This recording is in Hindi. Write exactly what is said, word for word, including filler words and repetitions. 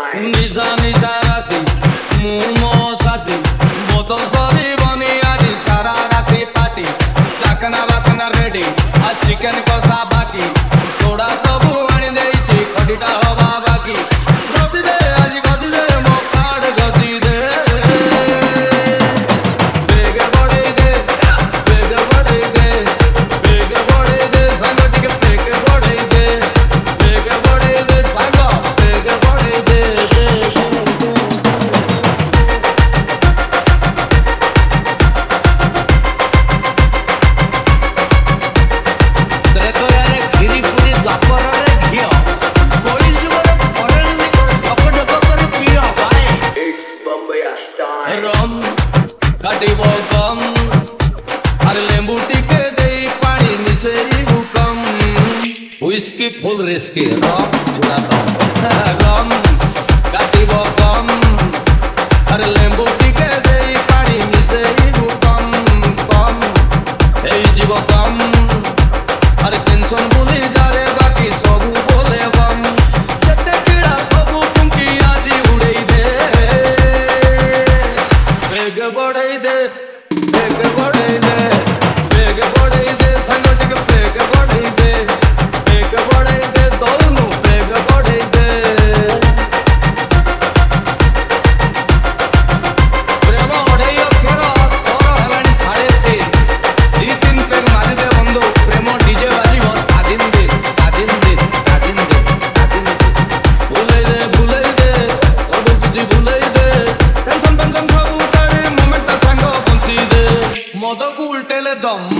निशा निशा राती मुमो साथी बोतल सरी बनी आदि सारा राती पार्टी चाकना बाकना रेडी आ चिकन कसा बाकी सोडा सबू आनी देइची खडीटा हवा बाकी गति दे आज गति दे मो कार्ड गति दे बेग बड़े दे बेग बड़े दे बेग बड़े दे संग टिके फेक बड़े दे बेग बड़े दे संग बेग बड़े दे रम काटी वो कम अरे लेंबू टिके दे पानी मिसेरी हुकम व्हिस्की फुल रिस्की रम जुड़ा कम रम काटी वो कम अरे लेंबू टिके दे पानी मिसेरी हुकम कम ए जीव कम अरे टेंशन भूली जा रे बाकी सबू बोले बम जते कीड़ा सबू तुमकी आजी उड़ई दे बेग बड़े दे बेग बड़े दे बेग बड़े दे संगठिक बेग बड़े दे बेग बड़े दे दोनों बेग बड़े दे प्रेम बड़े अखेर तोर हलानी साढ़े तीन दी तीन पेग मारी दे बंधु प्रेम डीजे बाजी बहुत आदिन दे आदिन दे आदिन दे आदिन दे भूले दे भूले दे सब कुछ भूले दे टेंशन टेंशन सब मद को उल्टेले दम